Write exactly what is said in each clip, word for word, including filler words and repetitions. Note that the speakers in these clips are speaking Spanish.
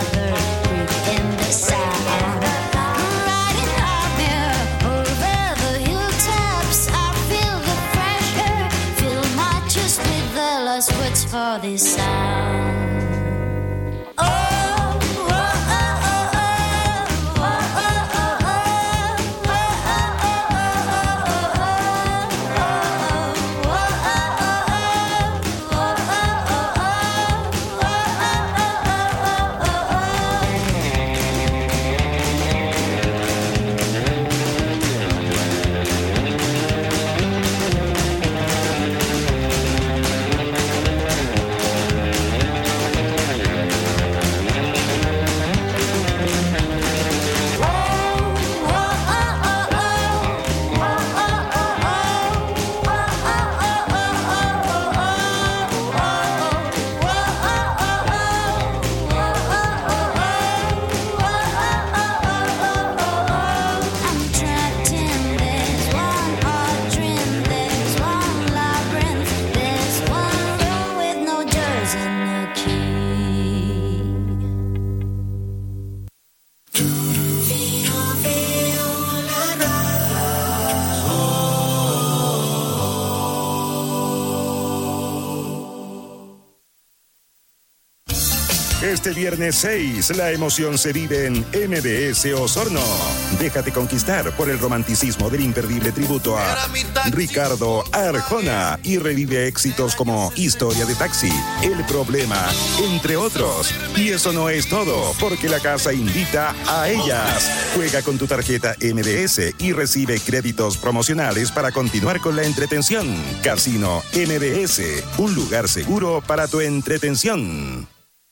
earthquake in the sound. Riding up here over the hilltops, I feel the fresh air, fill my chest with the last words for this sound. Este viernes seis, la emoción se vive en M B S Osorno. Déjate conquistar por el romanticismo del imperdible tributo a Ricardo Arjona y revive éxitos como Historia de Taxi, El Problema, entre otros. Y eso no es todo, porque la casa invita a ellas. Juega con tu tarjeta M B S y recibe créditos promocionales para continuar con la entretención. Casino M B S, un lugar seguro para tu entretención.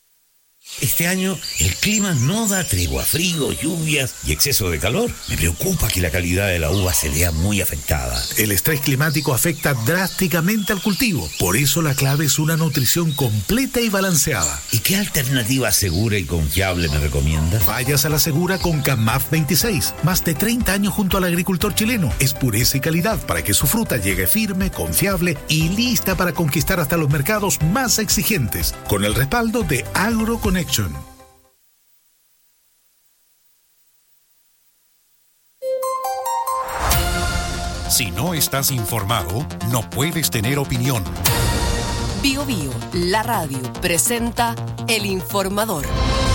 Este año el clima no da tregua, frío, lluvias y exceso de calor. Me preocupa que la calidad de la uva se vea muy afectada. El estrés climático afecta drásticamente al cultivo. Por eso la clave es una nutrición completa y balanceada. ¿Y qué alternativa segura y confiable me recomienda? Vayas a la segura con Camaf veintiséis. Más de treinta años junto al agricultor chileno. Es pureza y calidad para que su fruta llegue firme, confiable y lista para conquistar hasta los mercados más exigentes. Con el respaldo de AgroConnection. Si no estás informado, no puedes tener opinión. Bio Bio, la radio, presenta El Informador.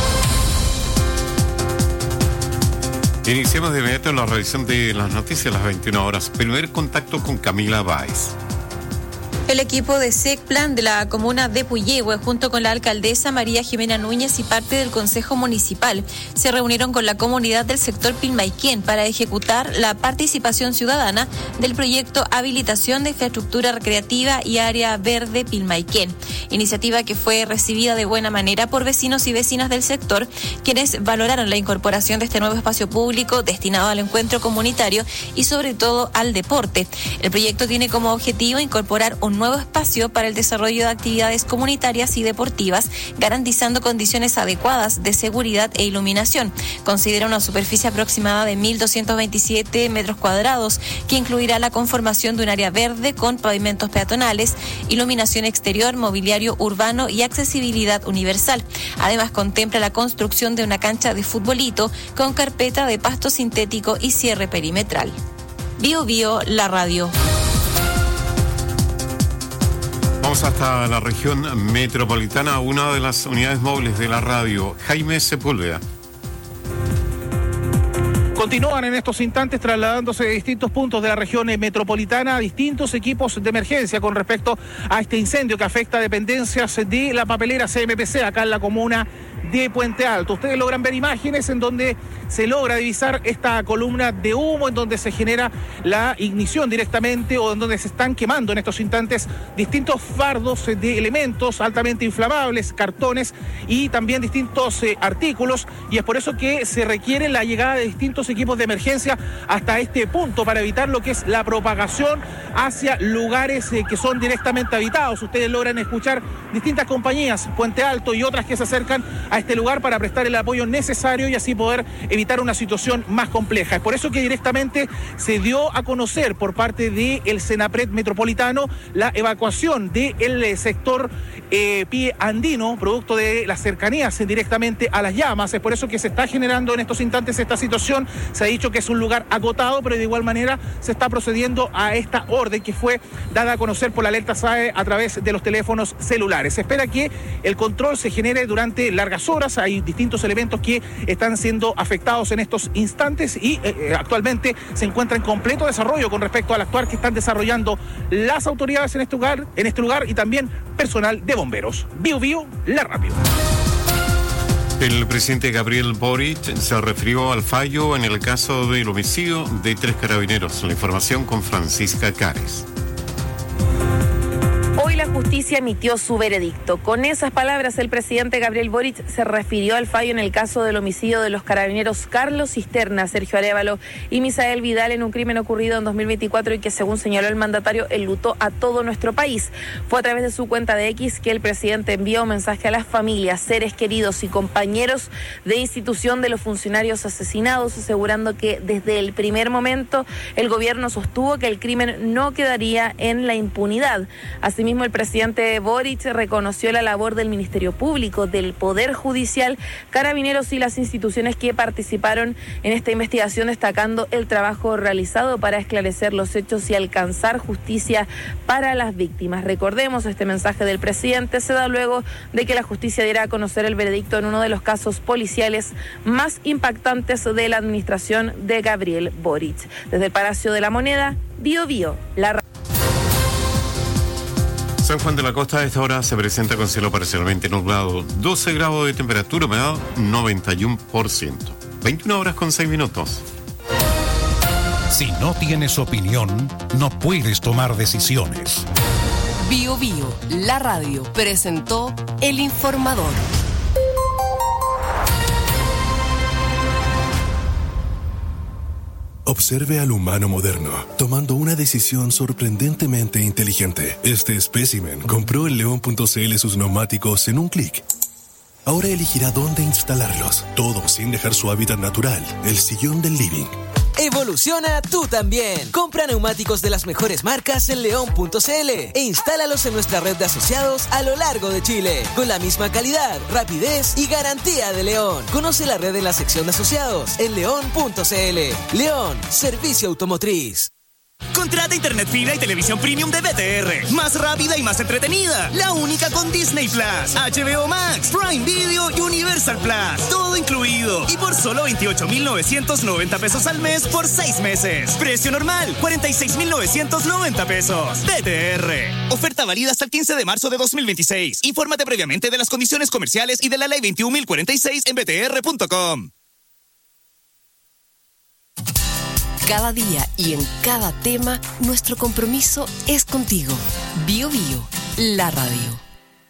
Iniciamos de inmediato la revisión de las noticias a las veintiuna horas. Primer contacto con Camila Báez. El equipo de SECPLAN de la comuna de Puyehue, junto con la alcaldesa María Jimena Núñez y parte del Consejo Municipal, se reunieron con la comunidad del sector Pilmaiquén para ejecutar la participación ciudadana del proyecto Habilitación de Infraestructura Recreativa y Área Verde Pilmaiquén, iniciativa que fue recibida de buena manera por vecinos y vecinas del sector, quienes valoraron la incorporación de este nuevo espacio público destinado al encuentro comunitario y sobre todo al deporte. El proyecto tiene como objetivo incorporar un nuevo espacio para el desarrollo de actividades comunitarias y deportivas, garantizando condiciones adecuadas de seguridad e iluminación. Considera una superficie aproximada de mil doscientos veintisiete metros cuadrados, que incluirá la conformación de un área verde con pavimentos peatonales, iluminación exterior, mobiliario urbano y accesibilidad universal. Además, contempla la construcción de una cancha de futbolito con carpeta de pasto sintético y cierre perimetral. Bio Bio, la radio. Vamos hasta la región metropolitana, una de las unidades móviles de la radio, Jaime Sepúlveda. Continúan en estos instantes trasladándose de distintos puntos de la región metropolitana a distintos equipos de emergencia con respecto a este incendio que afecta a dependencias de la papelera C M P C acá en la comuna de Puente Alto. Ustedes logran ver imágenes en donde se logra divisar esta columna de humo, en donde se genera la ignición directamente o en donde se están quemando en estos instantes distintos fardos de elementos altamente inflamables, cartones y también distintos eh, artículos, y es por eso que se requiere la llegada de distintos equipos de emergencia hasta este punto para evitar lo que es la propagación hacia lugares eh, que son directamente habitados. Ustedes logran escuchar distintas compañías, Puente Alto y otras que se acercan a este lugar para prestar el apoyo necesario y así poder evitar una situación más compleja. Es por eso que directamente se dio a conocer por parte del Senapred Metropolitano la evacuación del sector eh, Pie Andino, producto de las cercanías directamente a las llamas. Es por eso que se está generando en estos instantes esta situación. Se ha dicho que es un lugar agotado, pero de igual manera se está procediendo a esta orden que fue dada a conocer por la alerta S A E a través de los teléfonos celulares. Se espera que el control se genere durante largas horas. Hay distintos elementos que están siendo afectados en estos instantes y eh, actualmente se encuentra en completo desarrollo con respecto al actuar que están desarrollando las autoridades en este lugar, en este lugar y también personal de bomberos. Bio Bio, la radio. El presidente Gabriel Boric se refirió al fallo en el caso del homicidio de tres carabineros. La información con Francisca Cares. Hoy la justicia emitió su veredicto. Con esas palabras, el presidente Gabriel Boric se refirió al fallo en el caso del homicidio de los carabineros Carlos Cisterna, Sergio Arévalo y Misael Vidal en un crimen ocurrido en dos mil veinticuatro y que, según señaló el mandatario, enlutó a todo nuestro país. Fue a través de su cuenta de X que el presidente envió un mensaje a las familias, seres queridos y compañeros de institución de los funcionarios asesinados, asegurando que desde el primer momento el gobierno sostuvo que el crimen no quedaría en la impunidad. Asimismo, el presidente Boric reconoció la labor del Ministerio Público, del Poder Judicial, Carabineros y las instituciones que participaron en esta investigación, destacando el trabajo realizado para esclarecer los hechos y alcanzar justicia para las víctimas. Recordemos, este mensaje del presidente se da luego de que la justicia diera a conocer el veredicto en uno de los casos policiales más impactantes de la administración de Gabriel Boric. Desde el Palacio de la Moneda, Bio Bio, la San Juan de la Costa a esta hora se presenta con cielo parcialmente nublado, doce grados de temperatura, humedad noventa y uno por ciento. veintiuna horas con seis minutos. Si no tienes opinión, no puedes tomar decisiones. Bio Bio, la radio, presentó El Informador. Observe al humano moderno, tomando una decisión sorprendentemente inteligente. Este espécimen compró en león punto c l sus neumáticos en un clic. Ahora elegirá dónde instalarlos, todo sin dejar su hábitat natural, el sillón del living. Evoluciona tú también. Compra neumáticos de las mejores marcas en león punto c l e instálalos en nuestra red de asociados a lo largo de Chile, con la misma calidad, rapidez y garantía de León. Conoce la red en la sección de asociados en león punto c l. León, servicio automotriz. Contrata internet fibra y televisión premium de B T R. Más rápida y más entretenida. La única con Disney Plus, H B O Max, Prime Video y Universal Plus. Todo incluido. Y por solo veintiocho mil novecientos noventa pesos al mes por seis meses. Precio normal, cuarenta y seis mil novecientos noventa pesos. B T R. Oferta válida hasta el quince de marzo de dos mil veintiséis. Infórmate previamente de las condiciones comerciales y de la ley veintiún mil cuarenta y seis en b t r punto com. Cada día y en cada tema, nuestro compromiso es contigo. Bio Bio, la radio.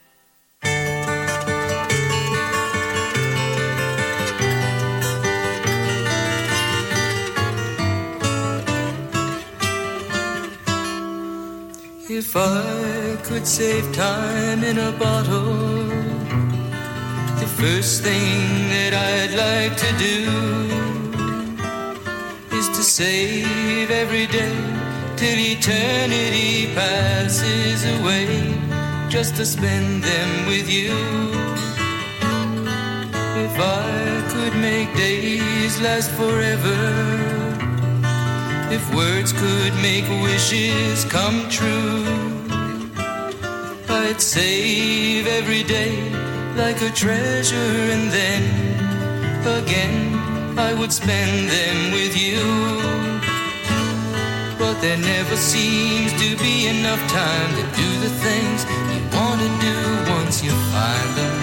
If I could save time in a bottle, the first thing that I'd like to do is to save every day till eternity passes away, just to spend them with you. If I could make days last forever, if words could make wishes come true, I'd save every day like a treasure, and then again I would spend them with you. But there never seems to be enough time to do the things you want to do once you find them.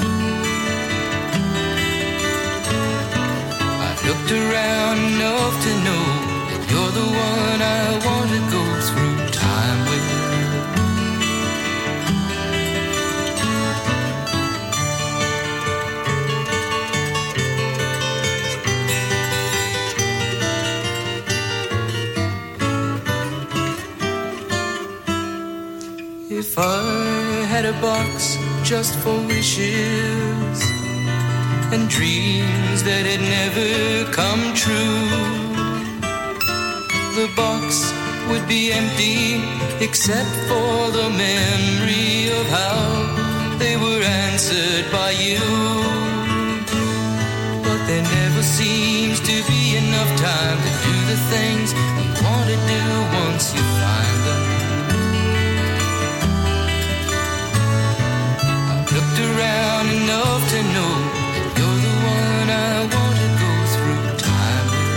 I've looked around enough to know that you're the one I want to go through time with. If I had a box just for wishes, and dreams that had never come true. The box would be empty except for the memory of how they were answered by you. But there never seems to be enough time to do the things you want to do once you find them. I've looked around enough to know that you're the one I want to go through time with.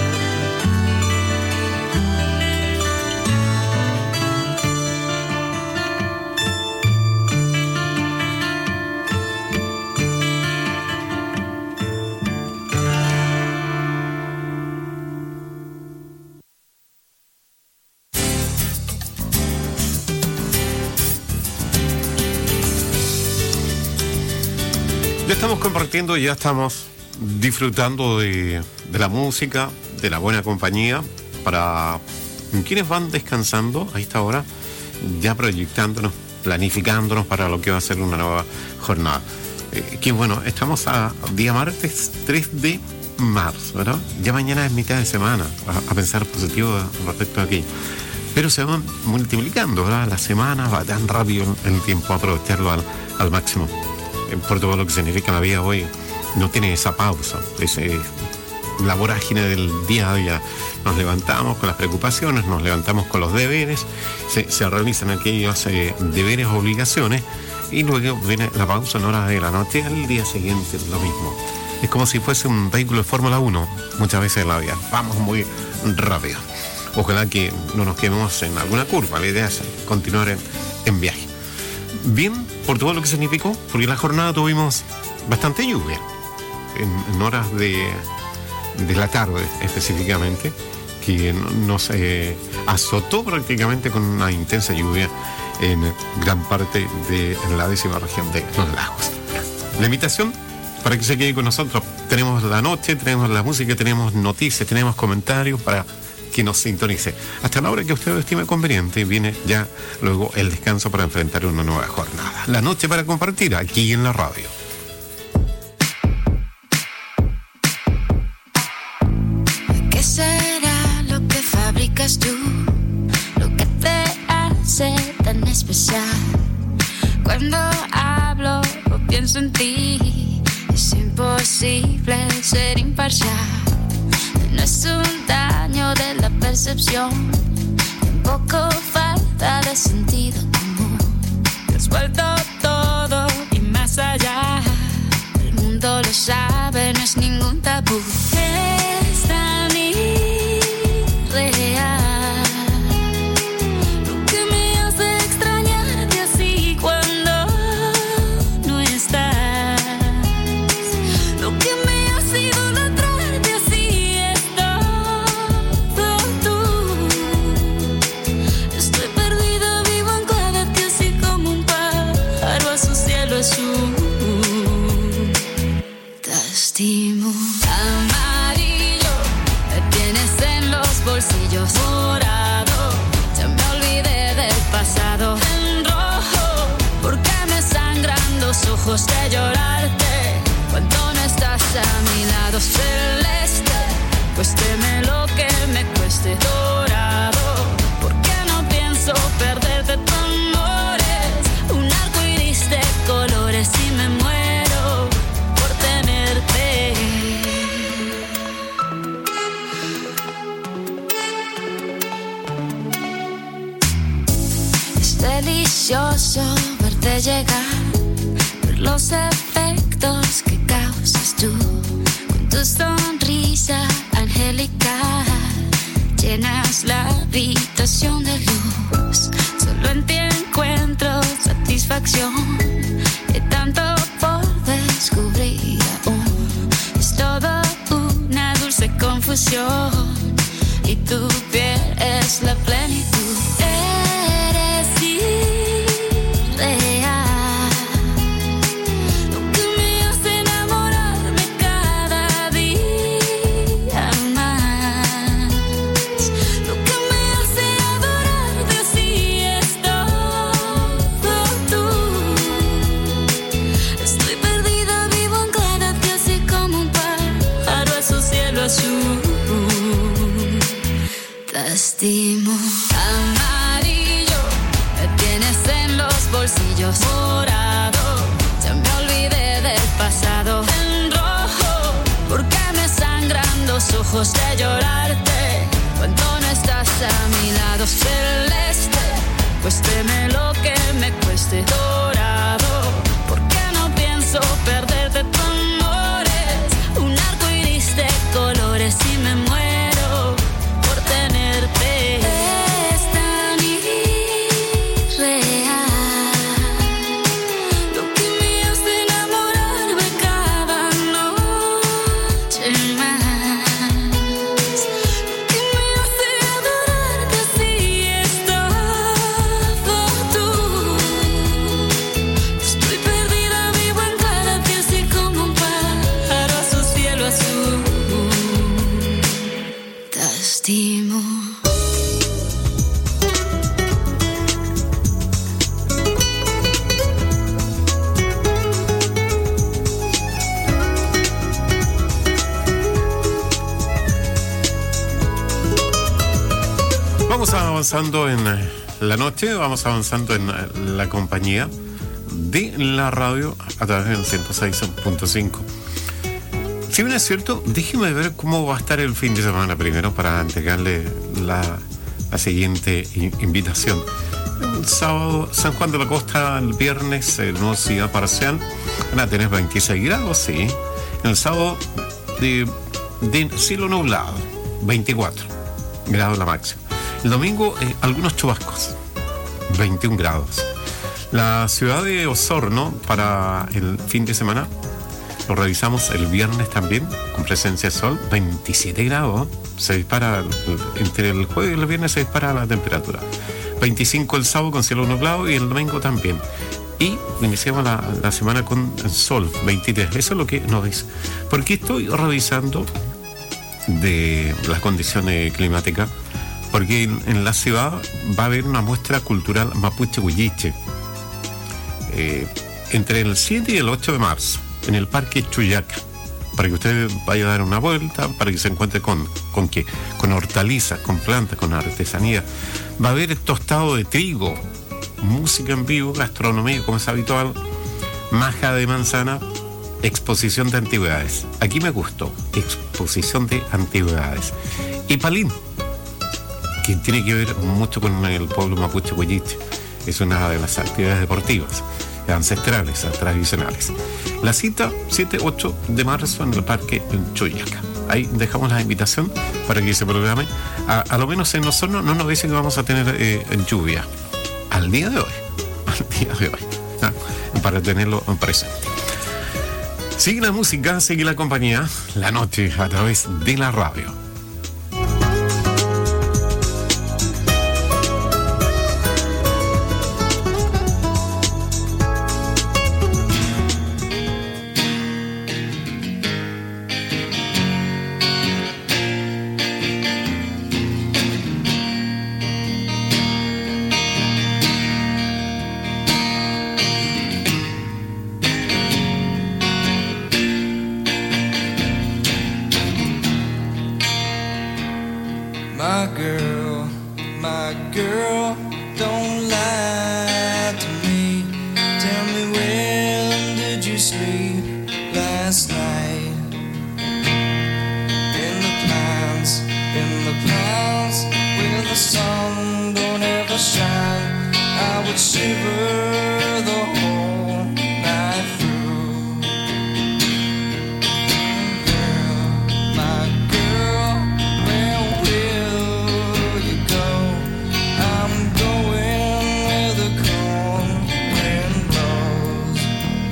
Ya estamos compartiendo, ya estamos disfrutando de, de la música, de la buena compañía, para quienes van descansando a esta hora, ya proyectándonos, planificándonos para lo que va a ser una nueva jornada. Eh, que bueno, estamos a día martes tres de marzo, ¿verdad? Ya mañana es mitad de semana, a, a pensar positivo respecto a aquí. Pero se van multiplicando, ¿verdad? Las semanas va tan rápido el tiempo, aprovecharlo al, al máximo. Por todo lo que significa la vida hoy, no tiene esa pausa, es, eh, la vorágine del día a día. Nos levantamos con las preocupaciones, nos levantamos con los deberes, se, se realizan aquellos eh, deberes, obligaciones, y luego viene la pausa en horas de la noche, al día siguiente lo mismo. Es como si fuese un vehículo de Fórmula uno, muchas veces en la vida, vamos muy rápido. Ojalá que no nos quedemos en alguna curva, la idea es continuar en, en viaje. Bien, por todo lo que significó, porque la jornada tuvimos bastante lluvia, en, en horas de, de la tarde específicamente, que nos eh, azotó prácticamente con una intensa lluvia en gran parte de en la décima región de los lagos. La invitación para que se quede con nosotros, tenemos la noche, tenemos la música, tenemos noticias, tenemos comentarios para que nos sintonice. Hasta la hora que usted lo estime conveniente, viene ya luego el descanso para enfrentar una nueva jornada. La noche para compartir aquí en la radio. ¿Qué será lo que fabricas tú? Lo que te hace tan especial. Cuando hablo o pienso en ti, es imposible ser imparcial. No es un daño de la percepción, tampoco falta de sentido común. Te has vuelto todo y más allá. El mundo lo sabe, no es ningún tabú. Es tan irreal lo que me hace extrañarte así cuando no estás. Lo que me hace idolatrarte así. Azul, te estimo. Amarillo, me tienes en los bolsillos. Morado, ya me olvidé del pasado. En rojo, porque me sangran los ojos de llorarte cuando no estás a mi lado. Celeste, cuésteme lo que me cueste. Dorado, porque no pienso perderte tu amor. Un arco iris de colores y me muero por tenerte. Es delicioso verte llegar, ver los efectos que causas tú con tu sonrisa angelical. Llenas la habitación de luz, solo en ti encuentro satisfacción. Hay tanto por descubrir aún, es todo una dulce confusión. Y tu piel es la plenitud. Eres irreal, lo que me hace enamorarme cada día más. Lo que me hace adorarte así es todo tú. Estoy perdida, vivo anclada a ti así como Lastimo. Amarillo, me tienes en los bolsillos. Morado, ya me olvidé del pasado. En rojo, porque me sangran los ojos de llorarte cuando no estás a mi lado. Celeste, cuésteme lo que me cueste. Dorado, porque no pienso perderte. Tu amor es un arco iris de colores y me muero por tenerte. Es tan irreal lo que me hace enamorarme cada noche más, lo que me hace adorarte si estás tú. Estoy perdida, vivo en cada piel, así como un pájaro a su cielo azul. Te estimo. Vamos avanzando en eh, la noche, vamos avanzando en eh, la compañía de la radio a través del ciento seis punto cinco. Si bien es cierto, déjeme ver cómo va a estar el fin de semana primero para entregarle la, la siguiente i- invitación. El sábado, San Juan de la Costa, el viernes, eh, nubosidad parcial, van a tener veintiséis grados, sí. El sábado, de, de cielo nublado, veinticuatro grados la máxima. El domingo, eh, algunos chubascos, veintiún grados. La ciudad de Osorno, para el fin de semana, lo revisamos el viernes también, con presencia de sol, veintisiete grados. Se dispara, entre el jueves y el viernes se dispara la temperatura. veinticinco el sábado con cielo nublado y el domingo también. Y iniciamos la, la semana con sol, veintitrés. Eso es lo que nos dice. Porque estoy revisando de las condiciones climáticas, porque en, en la ciudad va a haber una muestra cultural mapuche-huilliche eh, entre el siete y el ocho de marzo en el Parque Chuyaca, para que usted vaya a dar una vuelta, para que se encuentre con, ¿con qué? Con hortalizas, con plantas, con artesanía. Va a haber tostado de trigo, música en vivo, gastronomía como es habitual, maja de manzana, exposición de antigüedades. Aquí me gustó, exposición de antigüedades. Y palín, que tiene que ver mucho con el pueblo mapuche-huilliche. Es una de las actividades deportivas ancestrales, tradicionales. La cita, siete ocho de marzo en el Parque Chuyaca. Ahí dejamos la invitación para que se programe. A, a lo menos en Osorno no nos dicen que vamos a tener eh, lluvia. Al día de hoy. Al día de hoy. ¿Ah? Para tenerlo presente. Sigue la música, sigue la compañía, la noche a través de la radio. My girl, my girl, don't lie to me. Tell me, when did you sleep last night? In the pines, in the pines, where the sun don't ever shine, I would shiver the whole night through. Girl, my girl, where will you go? I'm going where the cold wind blows.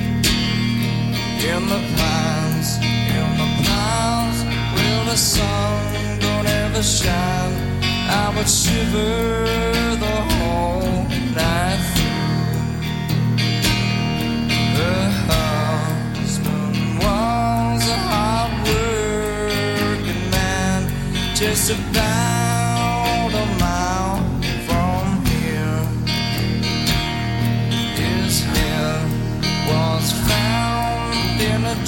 In the pines, in the pines, where the sun don't ever shine, I would shiver the whole night through. Her husband was a hard-working man, just about a mile from here. His head was found in a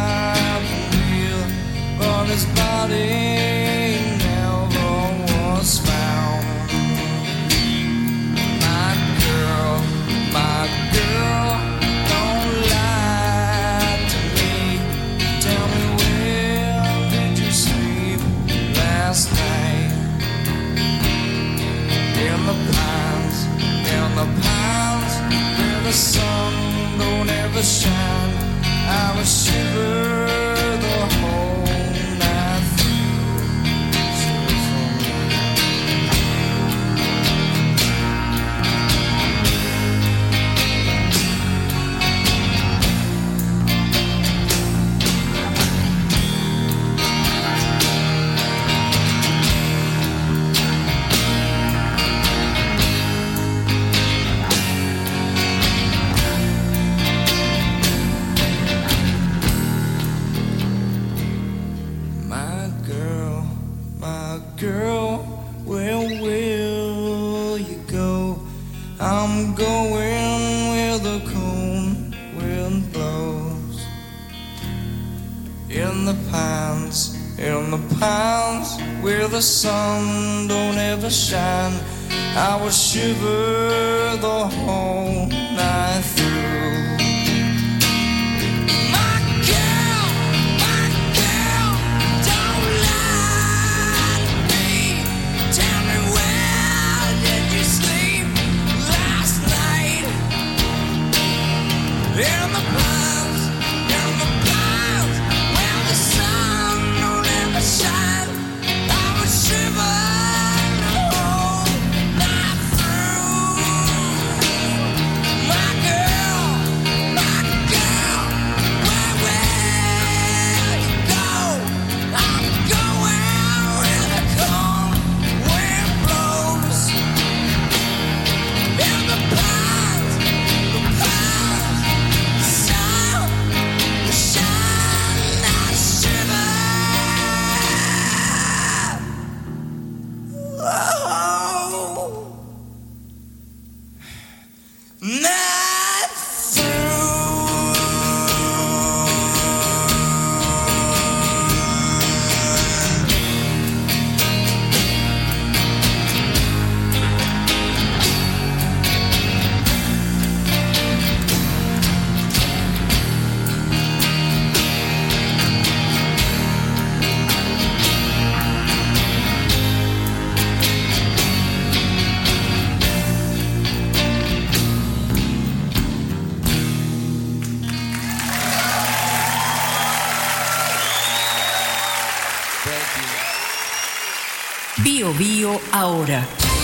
driving wheel, but his body never was girl, where will you go? I'm going where the cold wind blows. In the pines, in the pines, where the sun don't ever shine, I will shiver the whole night through. In the pines, in the pines, where the sun don't ever shine, I would shiver the whole night through. My girl, my girl, where will you go? I'm going where the cold wind blows. In the pines, the pines. Bio Bio ahora.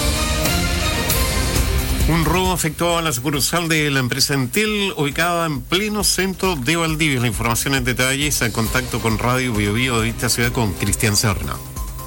Un robo afectó a la sucursal de la empresa Entel, ubicada en pleno centro de Valdivia. La información en detalle es en contacto con Radio Bio Bio de esta ciudad con Cristian Serna.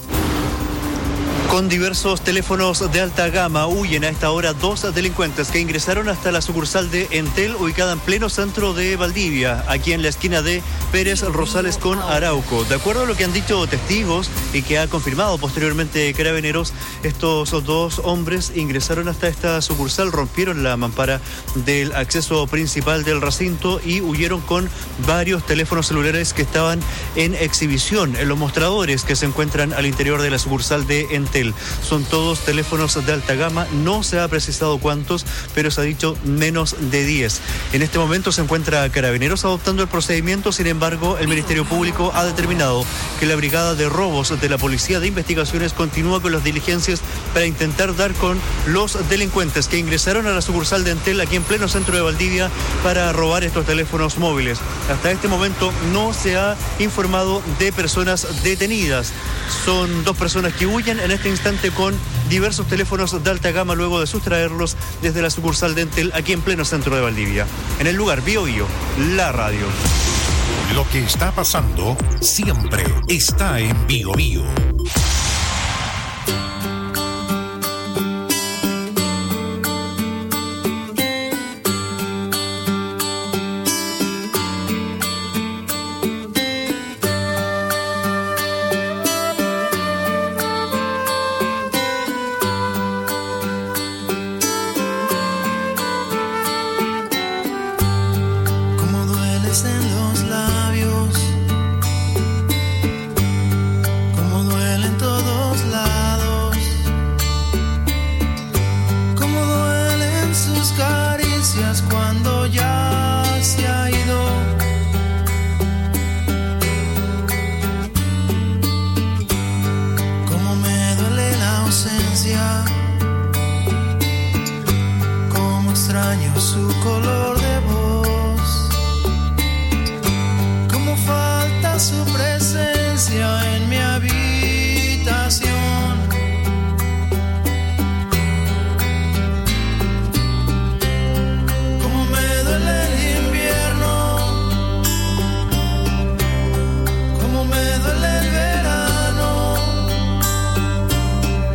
Con diversos teléfonos de alta gama huyen a esta hora dos delincuentes que ingresaron hasta la sucursal de Entel ubicada en pleno centro de Valdivia, aquí en la esquina de Pérez Rosales con Arauco. De acuerdo a lo que han dicho testigos y que ha confirmado posteriormente Carabineros, estos dos hombres ingresaron hasta esta sucursal, rompieron la mampara del acceso principal del recinto y huyeron con varios teléfonos celulares que estaban en exhibición en los mostradores que se encuentran al interior de la sucursal de Entel. Son todos teléfonos de alta gama, no se ha precisado cuántos, pero se ha dicho menos de diez. En este momento se encuentra Carabineros adoptando el procedimiento, sin embargo, el Ministerio Público ha determinado que la Brigada de Robos de la Policía de Investigaciones continúa con las diligencias para intentar dar con los delincuentes que ingresaron a la sucursal de Entel aquí en pleno centro de Valdivia para robar estos teléfonos móviles. Hasta este momento no se ha informado de personas detenidas. Son dos personas que huyen en este instante con diversos teléfonos de alta gama luego de sustraerlos desde la sucursal de Entel aquí en pleno centro de Valdivia. En el lugar, Bio Bio, la radio. Lo que está pasando siempre está en Bio Bio.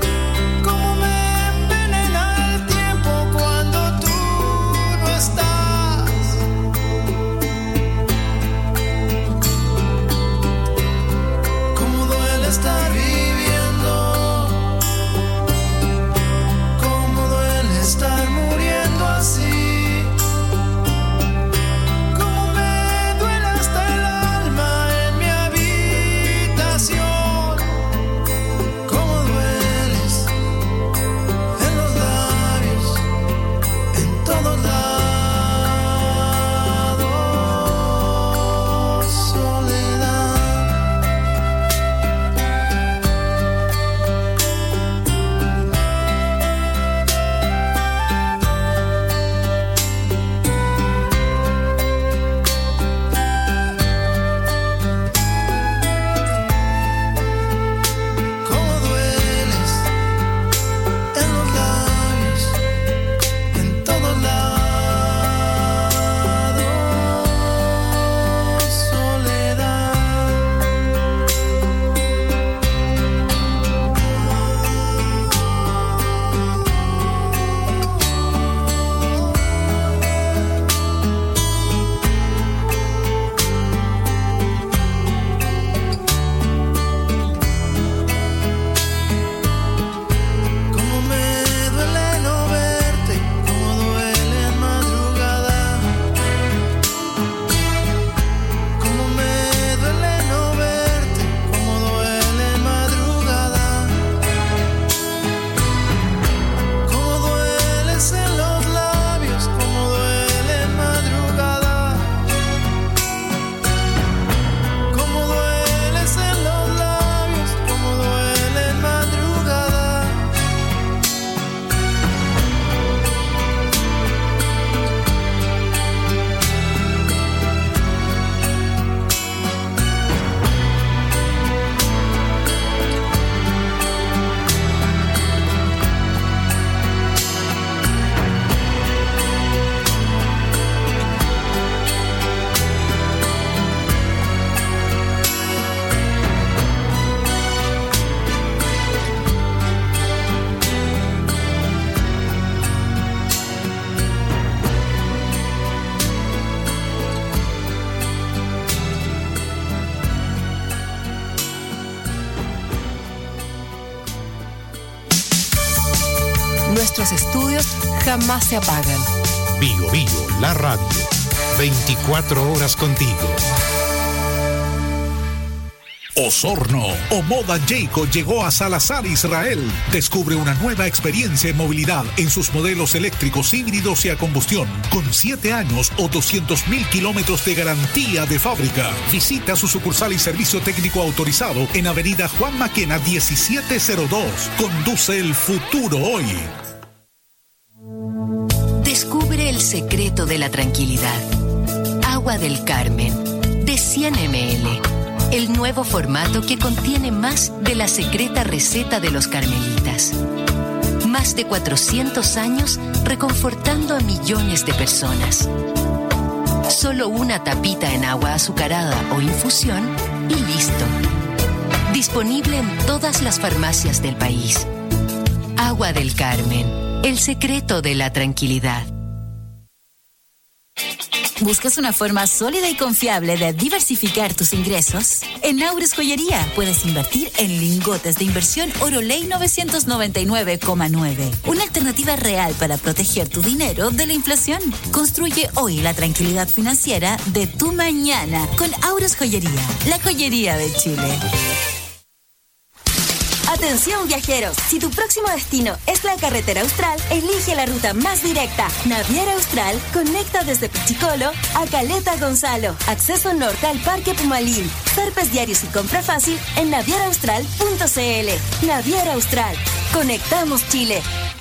Stop. nuestros estudios jamás se apagan. Bio Bio, la radio. veinticuatro horas contigo. Osorno o Moda Jayco llegó a Salazar, Israel. Descubre una nueva experiencia en movilidad en sus modelos eléctricos, híbridos y a combustión, con siete años o doscientos mil kilómetros de garantía de fábrica. Visita su sucursal y servicio técnico autorizado en Avenida Juan Maquena diecisiete cero dos. Conduce el futuro hoy. Descubre el secreto de la tranquilidad. Agua del Carmen, de cien mililitros. El nuevo formato que contiene más de la secreta receta de los carmelitas. Más de cuatrocientos años reconfortando a millones de personas. Solo una tapita en agua azucarada o infusión y listo. Disponible en todas las farmacias del país. Agua del Carmen, el secreto de la tranquilidad. ¿Buscas una forma sólida y confiable de diversificar tus ingresos? En Aures Joyería puedes invertir en lingotes de inversión Oro Ley novecientos noventa y nueve coma nueve. Una alternativa real para proteger tu dinero de la inflación. Construye hoy la tranquilidad financiera de tu mañana con Aures Joyería, la joyería de Chile. Atención viajeros, si tu próximo destino es la carretera austral, elige la ruta más directa. Naviera Austral conecta desde Pichicolo a Caleta Gonzalo. Acceso norte al Parque Pumalín. Zarpes diarios y compra fácil en naviera austral punto c l. Naviera Austral. Conectamos Chile.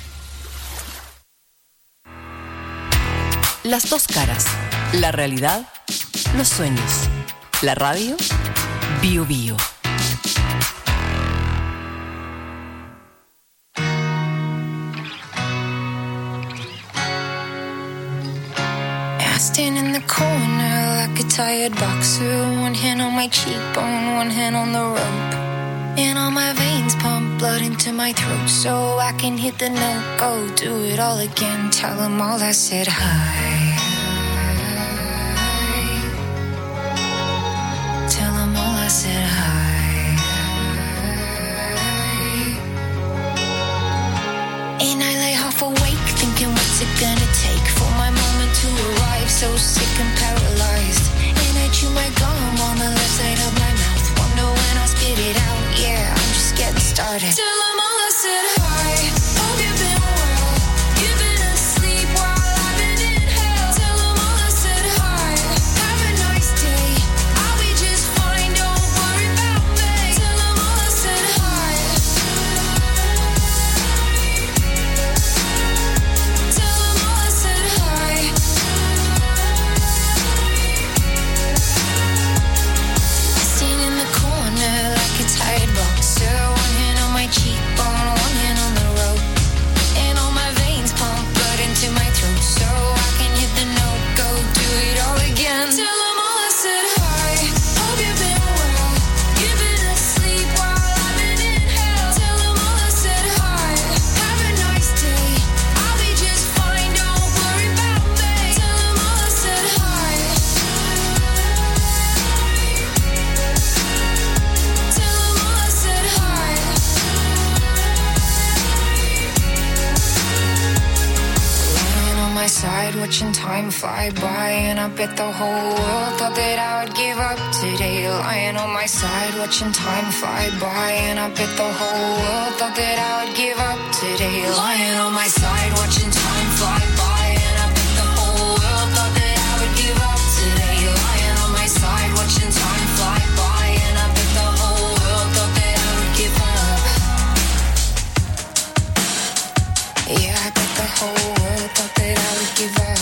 Las dos caras. La realidad, los sueños. La radio, Bio Bio. Stand in the corner like a tired boxer. One hand on my cheekbone, one hand on the rope. And all my veins pump blood into my throat, so I can hit the note, go do it all again. Tell them all I said hi. Tell them all I said hi. And I lay half awake thinking what's it gonna take for my moment to arrive, so sick and paralyzed. And I chew my gum on the left side of my mouth, wonder when I'll spit it out. Yeah, I'm just getting started. Tell them all I said hi. Hope you've been well. You've been asleep while I've been in hell. Tell them all I said hi. Have a nice day. I'll be just fine. Don't worry about me. Tell them all I said hi. Tell them all I said hi. Stand in the corner like a tired boxer. One hand on my cheekbone, one hand on the rope. And all my veins pump blood into my throat, so I can hit the note, go do it all again. Tell them all I said hi. Hope you've been well. You've been asleep while I've been in hell. Tell them all I said hi. Have a nice day. I'll be just fine. Don't worry about me. Tell them all I said hi. Tell them all I said hi. Lying on my side, watching time fly by, and I bet the whole world thought that I would give up today. Lying on my side, watching time fly by, and I bet the whole world thought that I would give up today. Lying on my side, watching time fly by, and I bet the whole world thought that I would give up today. Lying on my side, watching time fly by, and I bet the whole world thought that I would give up. Yeah, I bet the whole world thought that I would give up.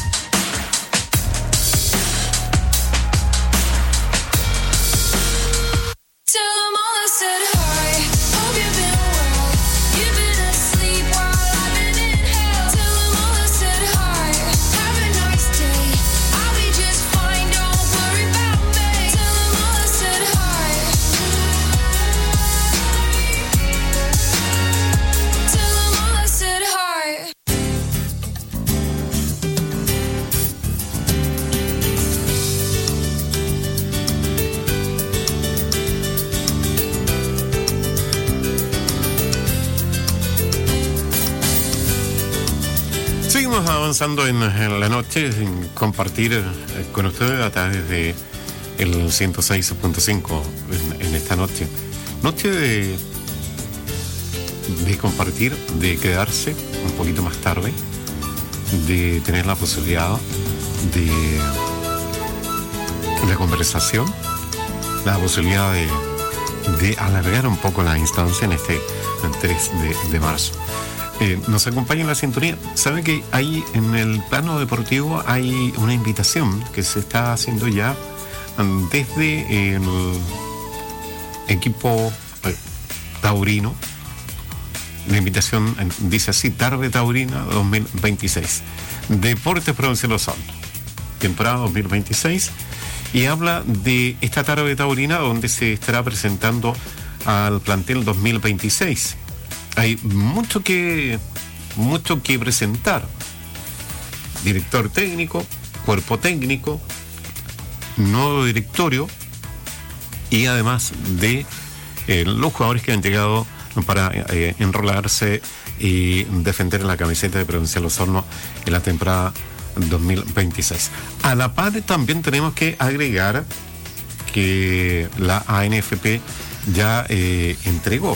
Tell them all I said hi. Hope you've been well. You've been asleep while I've been in hell. Tell them all I avanzando en, en la noche, en compartir eh, con ustedes a través de el ciento seis punto cinco en, en esta noche. Noche de, de compartir, de quedarse un poquito más tarde, de tener la posibilidad de la conversación, la posibilidad de, de alargar un poco la instancia en este tres de, de marzo. Eh, nos acompaña en la sintonía. Sabe que hay en el plano deportivo hay una invitación que se está haciendo ya desde el equipo eh, taurino. La invitación eh, dice así: Tarde Taurina dos mil veintiséis, Deportes Provincial Osorno, temporada dos mil veintiséis, y habla de esta tarde taurina donde se estará presentando al plantel dos mil veintiséis. Hay mucho que mucho que presentar. Director técnico, cuerpo técnico, nuevo directorio y además de eh, los jugadores que han llegado para eh, enrolarse y defender la camiseta de Provincial Osorno en la temporada dos mil veintiséis. A la par también tenemos que agregar que la A N F P ya eh, entregó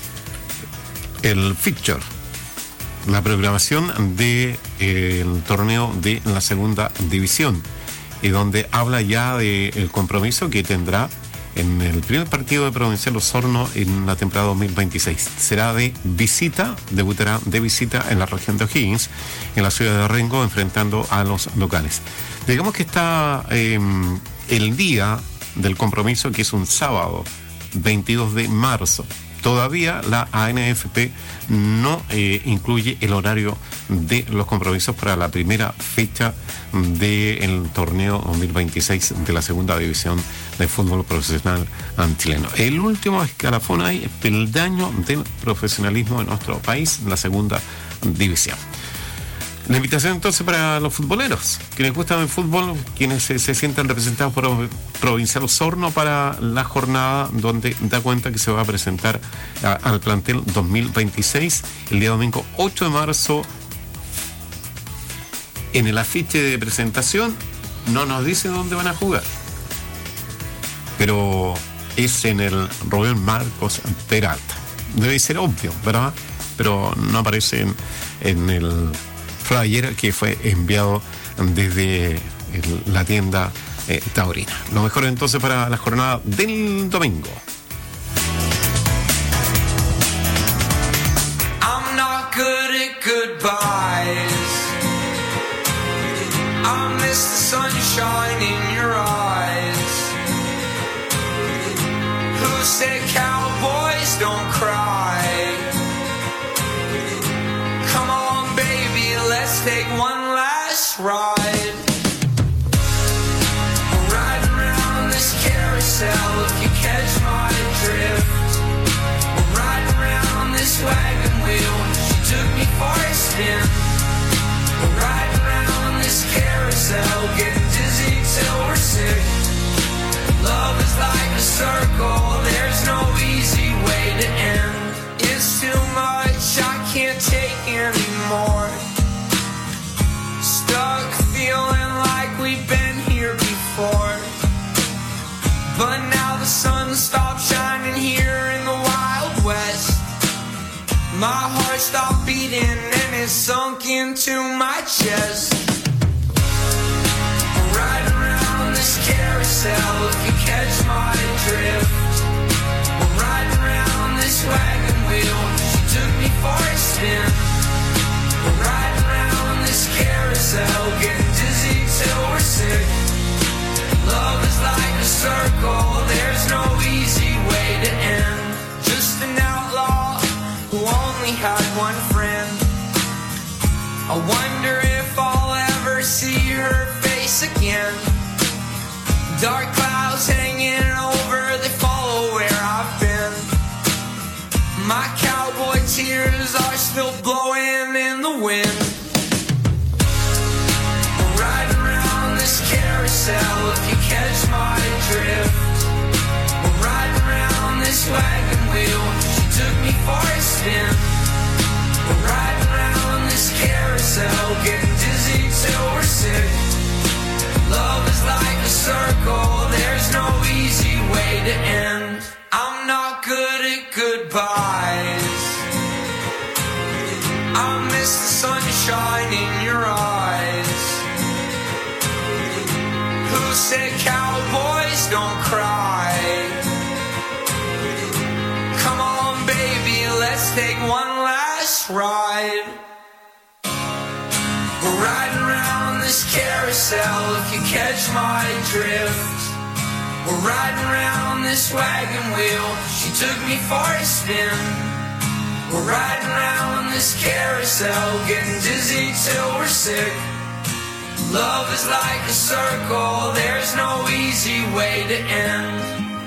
el fixture, la programación del de, eh, torneo de la segunda división, y donde habla ya del compromiso que tendrá en el primer partido de Provincial Osorno en la temporada dos mil veintiséis. Será de visita, debutará de visita en la región de O'Higgins, en la ciudad de Rengo, enfrentando a los locales. Digamos que está eh, el día del compromiso, que es un sábado, veintidós de marzo. Todavía la A N F P no eh, incluye el horario de los compromisos para la primera fecha del torneo dos mil veintiséis de la segunda división del fútbol profesional chileno. El último escalafón ahí, peldaño del profesionalismo en nuestro país, la segunda división. La invitación entonces para los futboleros, quienes gustan del fútbol, quienes se, se sientan representados por Provincial Osorno para la jornada donde da cuenta que se va a presentar a, al plantel dos mil veintiséis el día domingo ocho de marzo. En el afiche de presentación no nos dice dónde van a jugar, pero es en el Rubén Marcos Peralta. Debe ser obvio, ¿verdad? Pero no aparece en, en el flyer que fue enviado desde el, la tienda eh, taurina. Lo mejor entonces para la jornada del domingo. I'm not good at goodbyes. I miss the sunshine in your eyes. Who said cowboys don't cry? Come on, baby, let's take one last ride. Riding around this carousel, if you catch my drift. Riding around this wagon wheel, she took me for a spin. Riding around this carousel, getting dizzy till we're sick. Love is like a circle, there's no easy way to end. It's too much, I can't take anymore. Stuck feeling like we've been here before. But now the sun stopped shining here in the Wild West. My heart stopped beating and it sunk into my chest. Riding around this carousel, if you catch my drift. We're riding around this wagon wheel, she took me for a spin. We're riding around this carousel, getting dizzy till we're sick. Love is like a circle, there's no easy way to end. Just an outlaw who only had one friend. I wonder if I'll ever see her face again. Dark clouds hanging over, they follow where I've been. My cowboy tears are still blowing in the wind. Riding around this carousel, if you catch my drift. We're riding around this wagon wheel, she took me for a spin. We're riding around this carousel, getting dizzy take one last ride. We're riding around this carousel, if you catch my drift. We're riding around this wagon wheel, she took me for a spin. We're riding around this carousel, getting dizzy till we're sick. Love is like a circle, there's no easy way to end.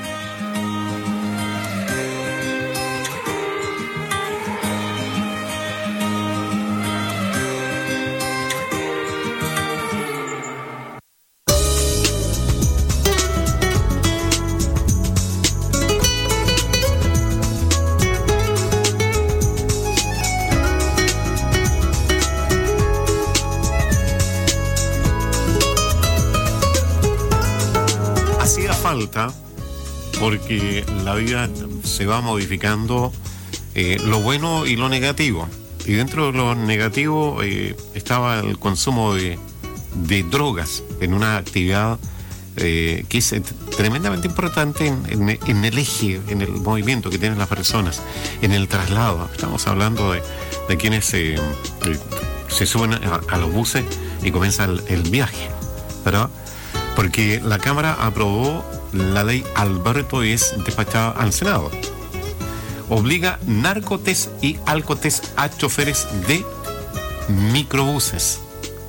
Falta porque la vida se va modificando, eh, lo bueno y lo negativo, y dentro de lo negativo eh, estaba el consumo de, de drogas en una actividad eh, que es tremendamente importante en, en, en el eje, en el movimiento que tienen las personas, en el traslado. Estamos hablando de, de quienes se, eh, se suben a, a los buses y comienza el, el viaje, ¿verdad? Porque la Cámara aprobó la ley Alberto y es despachada al Senado. Obliga narcotest y alcotest a choferes de microbuses.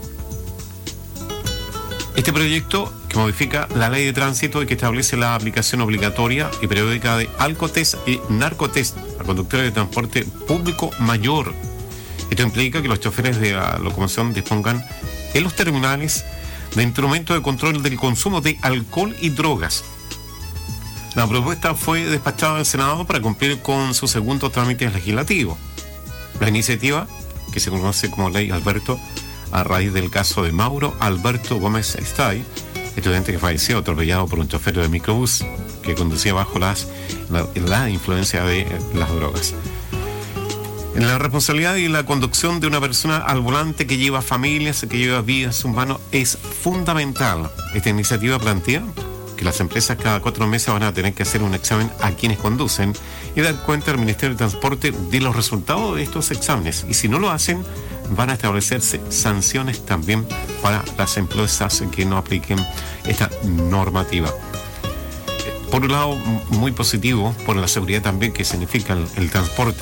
Este proyecto, que modifica la ley de tránsito y que establece la aplicación obligatoria y periódica de alcotest y narcotest a conductores de transporte público mayor. Esto implica que los choferes de la locomoción dispongan en los terminales de instrumentos de control del consumo de alcohol y drogas. La propuesta fue despachada al Senado para cumplir con su segundo trámite legislativo. La iniciativa, que se conoce como Ley Alberto, a raíz del caso de Mauro Alberto Gómez Estay, estudiante que falleció atropellado por un chofer de microbús que conducía bajo las, la, la influencia de las drogas. En la responsabilidad y la conducción de una persona al volante que lleva familias, que lleva vidas humanas, es fundamental. Esta iniciativa plantea que las empresas cada cuatro meses van a tener que hacer un examen a quienes conducen y dar cuenta al Ministerio de Transporte de los resultados de estos exámenes. Y si no lo hacen, van a establecerse sanciones también para las empresas que no apliquen esta normativa. Por un lado, muy positivo, por la seguridad también que significa el, el transporte.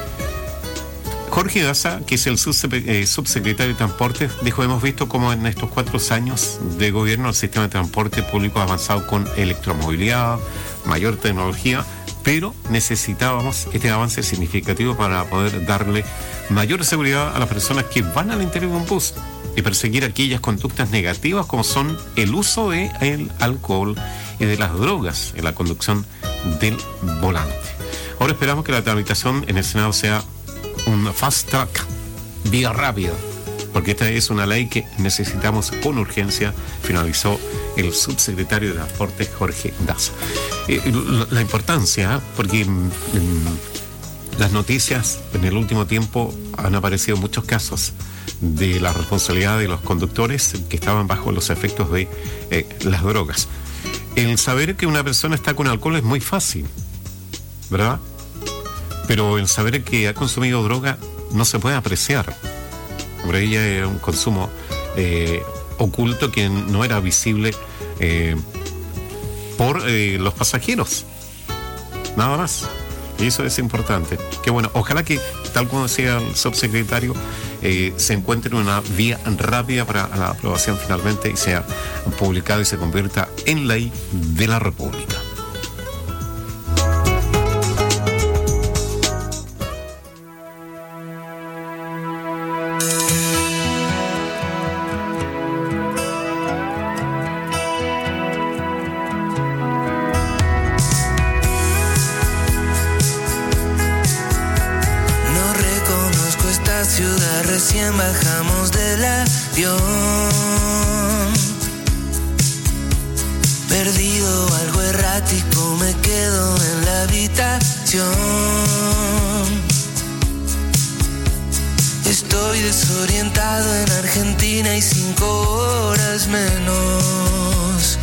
Jorge Daza, que es el subsecretario de Transporte, dijo: hemos visto cómo en estos cuatro años de gobierno el sistema de transporte público ha avanzado con electromovilidad, mayor tecnología, pero necesitábamos este avance significativo para poder darle mayor seguridad a las personas que van al interior de un bus y perseguir aquellas conductas negativas como son el uso del alcohol y de las drogas en la conducción del volante. Ahora esperamos que la tramitación en el Senado sea un fast track, vía rápida, porque esta es una ley que necesitamos con urgencia, finalizó el subsecretario de Transporte Jorge Daza. Eh, la, la importancia, porque en, en las noticias en el último tiempo han aparecido muchos casos de la responsabilidad de los conductores que estaban bajo los efectos de eh, las drogas. El saber que una persona está con alcohol es muy fácil, ¿verdad? Pero el saber que ha consumido droga no se puede apreciar. Por ella era un consumo eh, oculto que no era visible eh, por eh, los pasajeros. Nada más. Y eso es importante. Que bueno, ojalá que, tal como decía el subsecretario, eh, se encuentre una vía rápida para la aprobación finalmente y sea publicada y se convierta en ley de la República. Recién bajamos del avión, perdido, algo errático, me quedo en la habitación. Estoy desorientado en Argentina y cinco horas menos.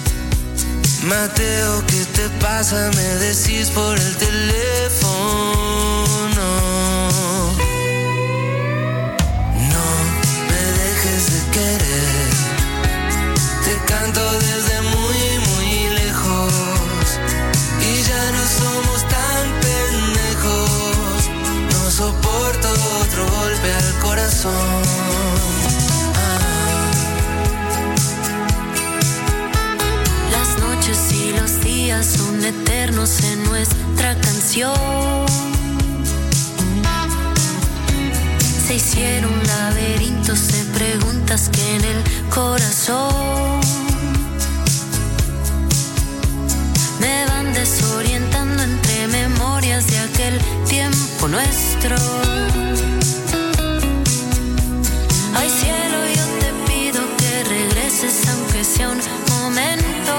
Mateo, ¿qué te pasa? Me decís por el teléfono. son eternos en nuestra canción. Se hicieron laberintos de preguntas que en el corazón me van desorientando entre memorias de aquel tiempo nuestro. Ay, cielo, yo te pido que regreses aunque sea un momento.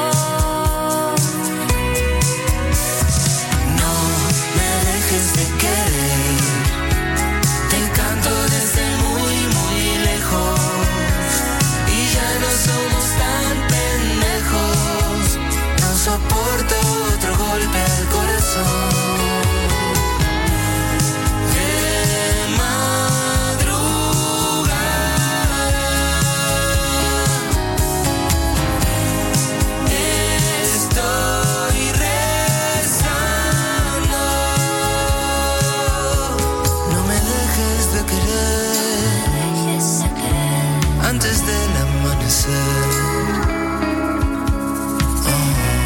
No me dejes de querer. Te canto desde muy, muy lejos. Y ya no somos tan pendejos. No soporto otro golpe al corazón. Antes del amanecer, oh.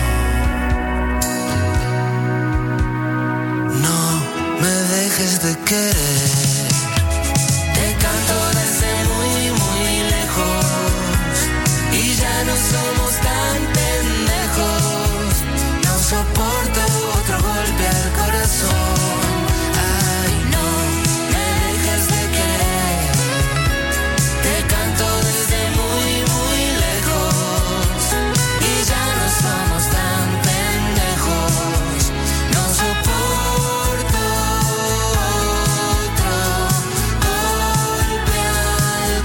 No me dejes de querer. Te canto desde muy, muy lejos. Y ya no somos tan pendejos. No soporto otro golpe al corazón. Ay, no me dejes de querer. Te canto desde muy, muy lejos. Y ya no somos tan pendejos. No soporto otro golpe al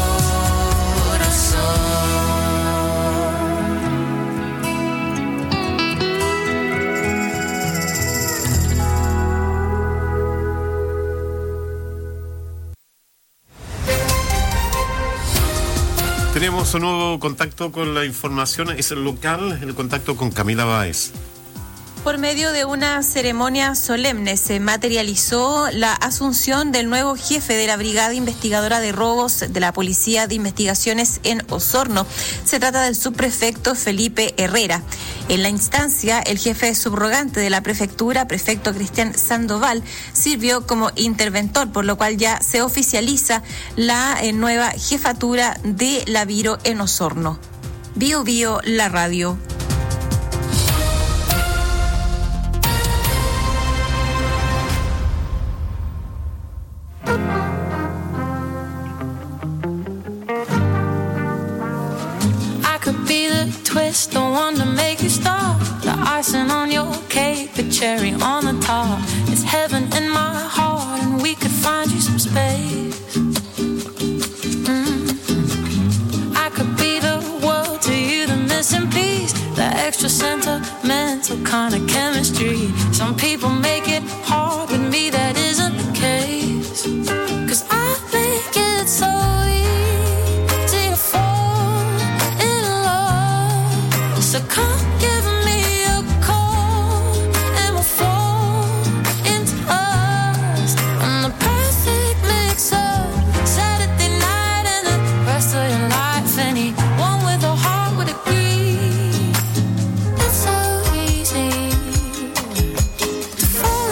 Tenemos un nuevo contacto con la información, es el local, el contacto con Camila Báez. Por medio de una ceremonia solemne se materializó la asunción del nuevo jefe de la Brigada Investigadora de Robos de la Policía de Investigaciones en Osorno. Se trata del subprefecto Felipe Herrera. En la instancia, el jefe subrogante de la prefectura, prefecto Cristian Sandoval, sirvió como interventor, por lo cual ya se oficializa la eh, nueva jefatura de la Biro en Osorno. Bio Bio, la radio. Twist, the one to make you stop. The icing on your cake, the cherry on the top. It's heaven in my heart, and we could find you some space. Mm-hmm. I could be the world to you, the missing piece, the extra sentimental kind of chemistry. Some people make it hard, with me that isn't the case. 'Cause I make it so easy to fall in love. So come give me a call and we'll fall into us. I'm the perfect mix of Saturday night and the rest of your life. Anyone with a heart would agree. It's so easy to fall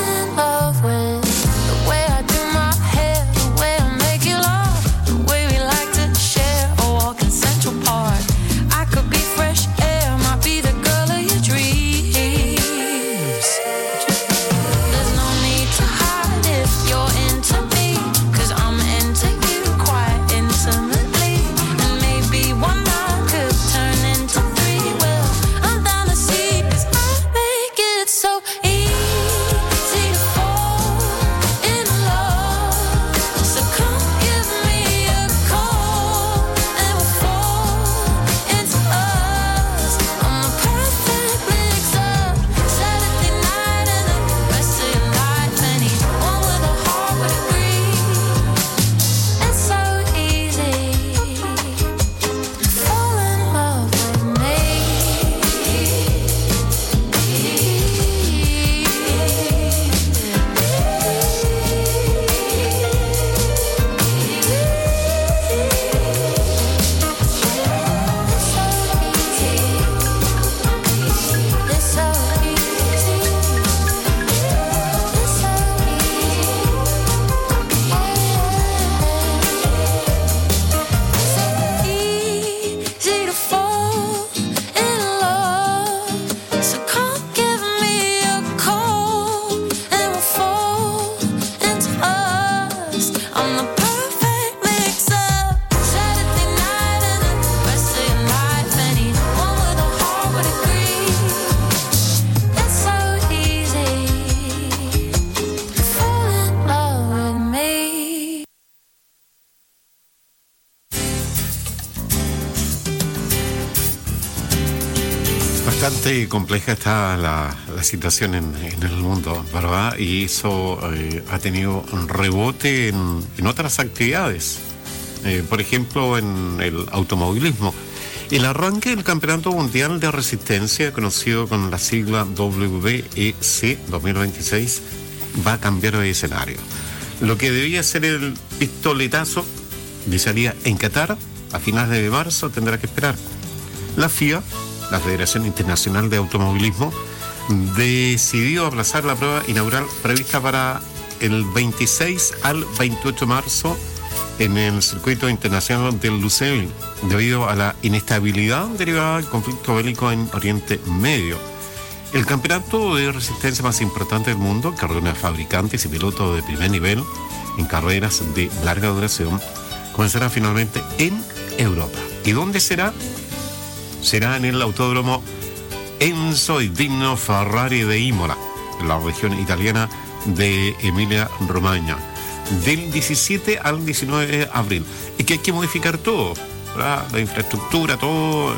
Bastante compleja está la, la situación en, en el mundo, ¿verdad? Y eso eh, ha tenido un rebote en, en otras actividades. Eh, por ejemplo, en el automovilismo. El arranque del Campeonato Mundial de Resistencia, conocido con la sigla W E C dos mil veintiséis, va a cambiar de escenario. Lo que debía ser el pistoletazo iniciaría en Qatar a finales de marzo, tendrá que esperar. La F I A, la Federación Internacional de Automovilismo, decidió aplazar la prueba inaugural prevista para el veintiséis al veintiocho de marzo en el circuito internacional del Lusail, debido a la inestabilidad derivada del conflicto bélico en Oriente Medio. El campeonato de resistencia más importante del mundo, que reúne a fabricantes y pilotos de primer nivel en carreras de larga duración, comenzará finalmente en Europa. ¿Y dónde será? Será en el autódromo Enzo y Dino Ferrari de Imola, en la región italiana de Emilia-Romagna, del diecisiete al diecinueve de abril. Y que hay que modificar todo, ¿verdad? La infraestructura, todo eh,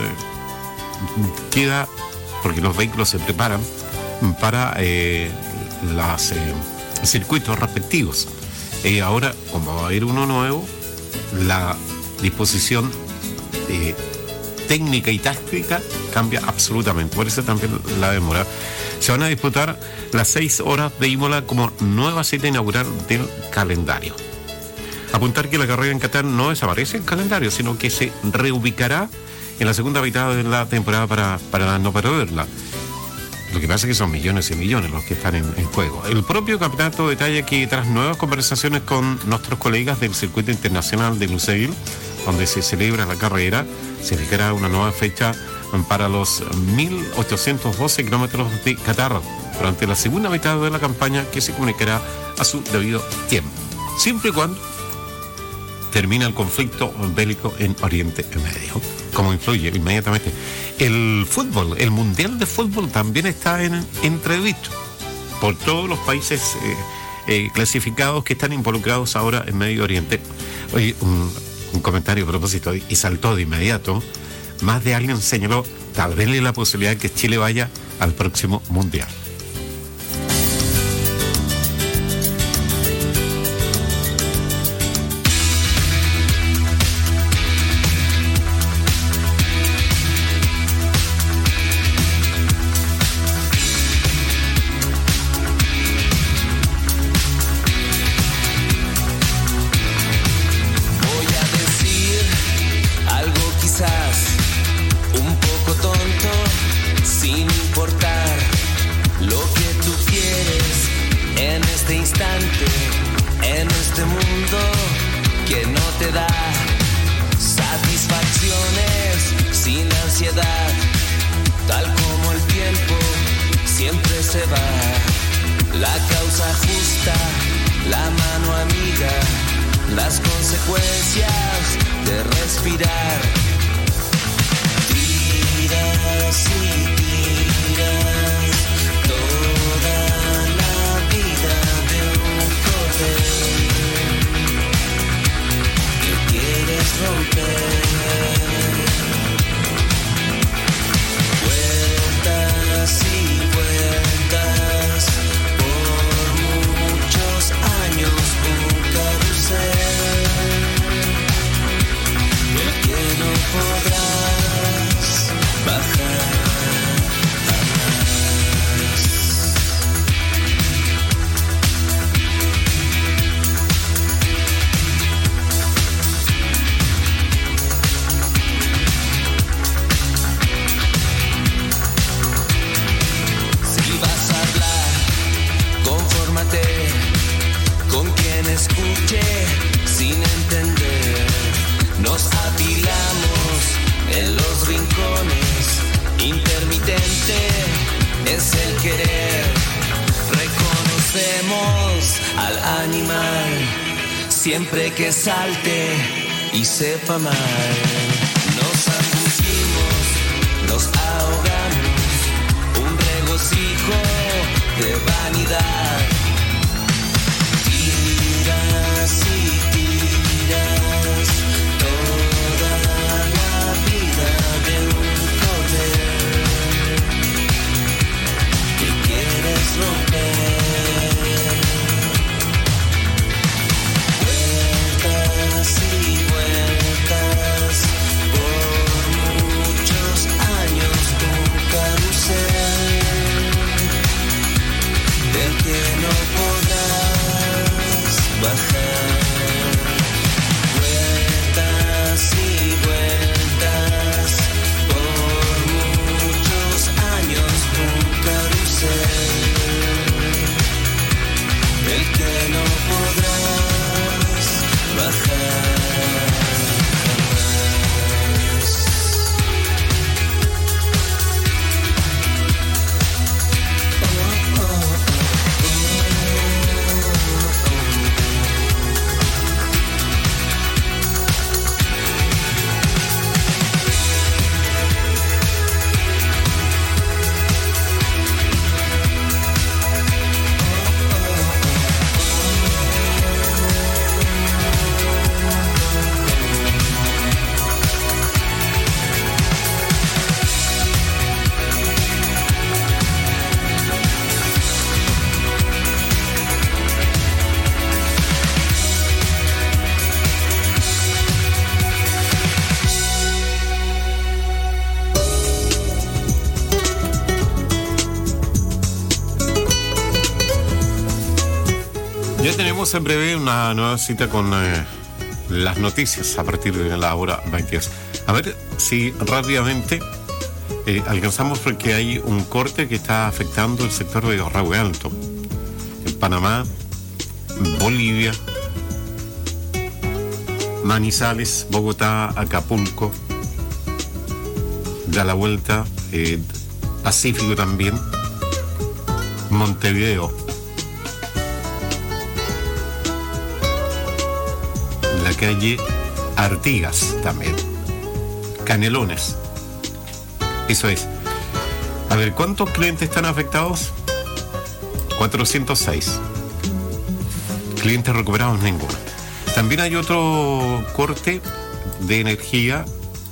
queda, porque los vehículos se preparan para eh, los eh, circuitos respectivos. Y ahora, como va a haber uno nuevo, la disposición eh, técnica y táctica cambia absolutamente. Por eso también la demora. Se van a disputar las seis horas de Imola como nueva cita inaugural del calendario. Apuntar que la carrera en Qatar no desaparece el calendario, sino que se reubicará en la segunda mitad de la temporada para, para no perderla. Lo que pasa es que son millones y millones los que están en, en juego. El propio campeonato detalla que tras nuevas conversaciones con nuestros colegas del circuito internacional de Lusail, donde se celebra la carrera, se fijará una nueva fecha para los mil ochocientos doce kilómetros de Qatar durante la segunda mitad de la campaña, que se comunicará a su debido tiempo, siempre y cuando termine el conflicto bélico en Oriente Medio, como influye inmediatamente. El fútbol, el Mundial de Fútbol también está en entredicho por todos los países eh, eh, clasificados que están involucrados ahora en Medio Oriente. Oye, un, un comentario a propósito, y saltó de inmediato. Más de alguien señaló, tal vez la posibilidad de que Chile vaya al próximo Mundial. Siempre que salte y sepa mal, nos ambullimos, nos ahogamos, un regocijo de vanidad. Tiras y tiras toda la vida de un poder que no podrás bajar. Vueltas y vueltas por muchos años, un carrusel del que no podrás bajar. Ya tenemos en breve una nueva cita con eh, las noticias a partir de la hora veintidós. A ver si rápidamente eh, alcanzamos, porque hay un corte que está afectando el sector de Rahue Alto. En Panamá, Bolivia, Manizales, Bogotá, Acapulco, da la vuelta, eh, Pacífico también, Montevideo, la calle Artigas también, Canelones. Eso es. A ver, ¿cuántos clientes están afectados? cuatrocientos seis. Clientes recuperados, ninguno. También hay otro corte de energía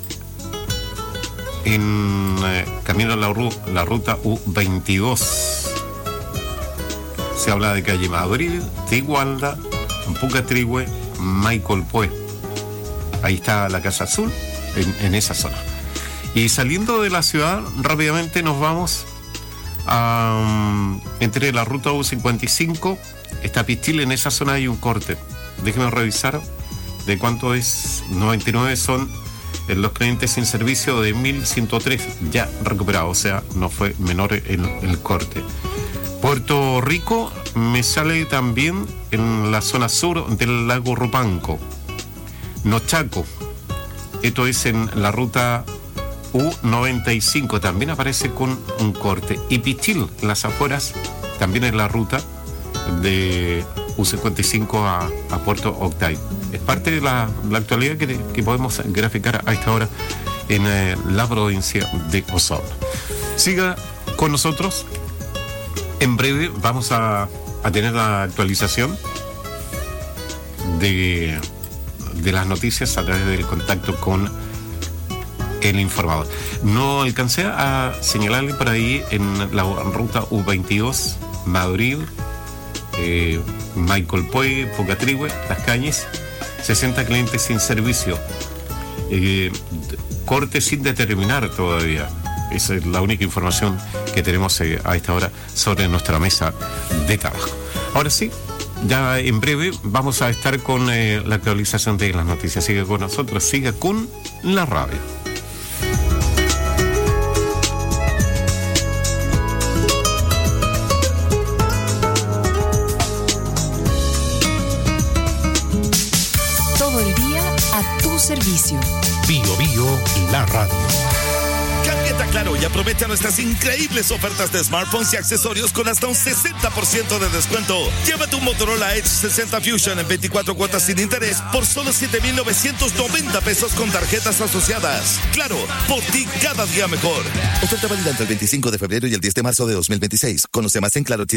en eh, camino a la, la ruta U veintidós. Se habla de calle Madrid, Tigualda, Pucatrihue, Maicolpue. Ahí está la Casa Azul, en, en esa zona. Y saliendo de la ciudad, rápidamente nos vamos a, um, entre la ruta U cincuenta y cinco, está Pistil, en esa zona hay un corte. Déjenme revisar de cuánto es. noventa y nueve son los clientes sin servicio, de mil ciento tres ya recuperados, o sea, no fue menor el, el corte. Puerto Rico me sale también en la zona sur del lago Rupanco. Nochaco, esto es en la ruta U noventa y cinco, también aparece con un corte. Y Pistil, en las afueras, también en la ruta de U cincuenta y cinco a, a Puerto Octay. Es parte de la, la actualidad que, que podemos graficar a esta hora en eh, la provincia de Osorno. Siga con nosotros. En breve vamos a, a tener la actualización de, de las noticias a través del contacto con el informador. No alcancé a señalarle por ahí en la ruta U veintidós, Madrid, eh, Maicolpue, Pucatrihue, Las Cañas, sesenta clientes sin servicio. Eh, corte sin determinar todavía. Esa es la única información que tenemos eh, a esta hora sobre nuestra mesa de trabajo. Ahora sí, ya en breve vamos a estar con eh, la actualización de las noticias. Sigue con nosotros, siga con la radio. Todo el día a tu servicio. Bio Bio, la radio. Cámbiate a Claro y aprovecha nuestras increíbles ofertas de smartphones y accesorios con hasta un sesenta por ciento de descuento. Llévate un Motorola Edge sesenta Fusion en veinticuatro cuotas sin interés por solo siete mil novecientos noventa pesos con tarjetas asociadas. Claro, por ti cada día mejor. Oferta válida entre el veinticinco de febrero y el diez de marzo de dos mil veintiséis. Conoce más en Claro.